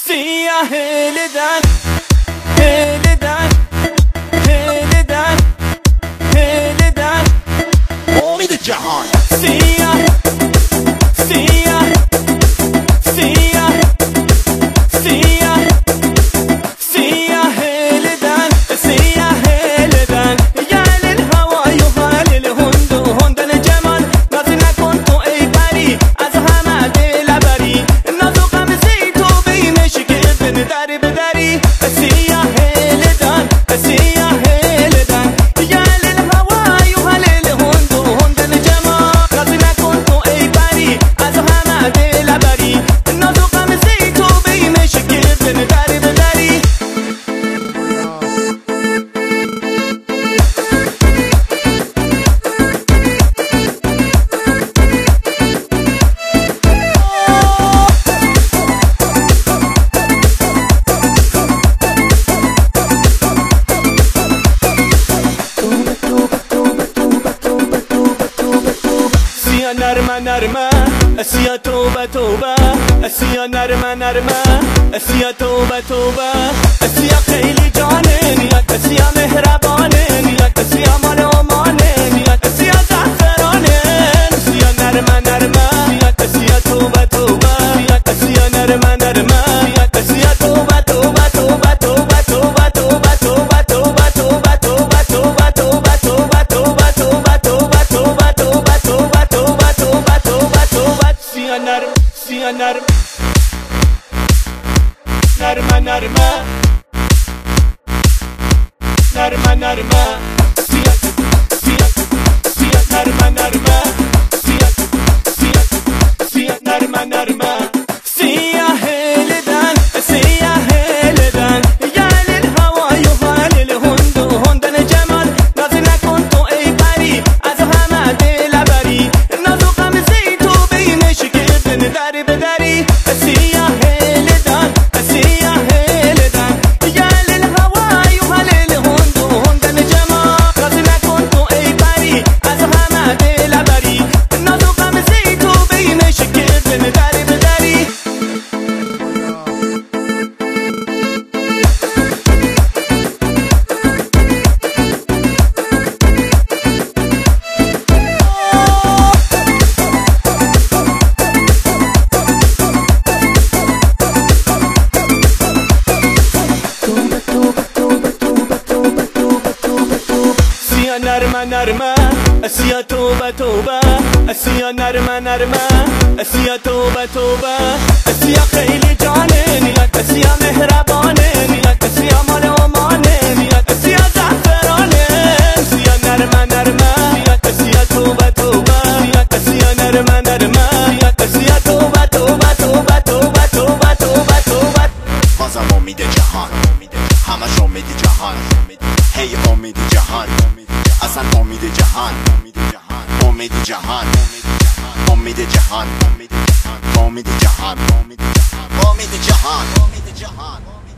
سیاه هلدن هلدن هلدن هلدن امید جهان سیاه سیاه سیاه سیاه سیاه هلدن سیاه هلدن یا للهوا یحال الهند هند الجمال ناز نکن تو ای پری از همه دل بری ناز و غمزه تو بینش که در بدری سیاه هلدن سیاه هلدن یا للهوا یحال الهند هند الجمال ناز نکن تو ای پری از همه دل بری ناز و غمزه تو بینش که در بدری نرمه نرمه اسیا توبه توبه اسیا نرمه نرمه اسیا توبه توبه اسیا خیلی جانه نیت اسیا مهربانه نیت اسیا مال امانه نیت اسیا زعفرانه اسیا نرمه نرمه نیت اسیا توبه توبه نیت اسیا نرمه نرمه نیت اسیا توبه توبه توبه توبه توبه توبه توبه توبه توبه توبه توبه توبه توبه توبه توبه توبه توبه توبه سیا نرم سیا نرم نرمه نرمه نرمه نرمه سیا سیا سیا نرمه نرمه سیا سیا سیا نرمه نرمه سیاه هلدن سیاه هلدن یا للهوا یحال الهند هند الجمال ناز نکن تو ای پری از همه دل بری ناز و غمزه تو بینش که در بدری سیاه هلدن سیاه هلدن یا للهوا یحال الهند هند الجمال ناز نکن تو ای پری از همه دل بری ناز و غمزه تو بینش که در بدری نرمه نرمه اسیا توبه توبه اسیا نرمه نرمه اسیا توبه توبه اسیا خیلی جانه نیت اسیا مهربانه نیت اسیا مال امانه نیت اسیا زعفرانه اسیا نرمه نرمه نیت اسیا توبه توبه نیت اسیا نرمه نرمه نیت اسیا توبه توبه توبه توبه توبه توبه توبه بازم امید جهان همش امید جهان هی امید جهان اصلا امید جهان امید جهان امید جهان امید جهان امید جهان امید جهان